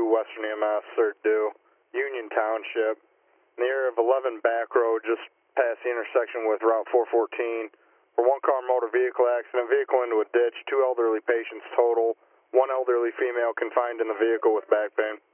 Western EMS, or due, Union Township, in the area of 11 Back Road, just past the intersection with Route 414, for one-car motor vehicle accident, vehicle into a ditch, 2 elderly patients total, 1 elderly female confined in the vehicle with back pain.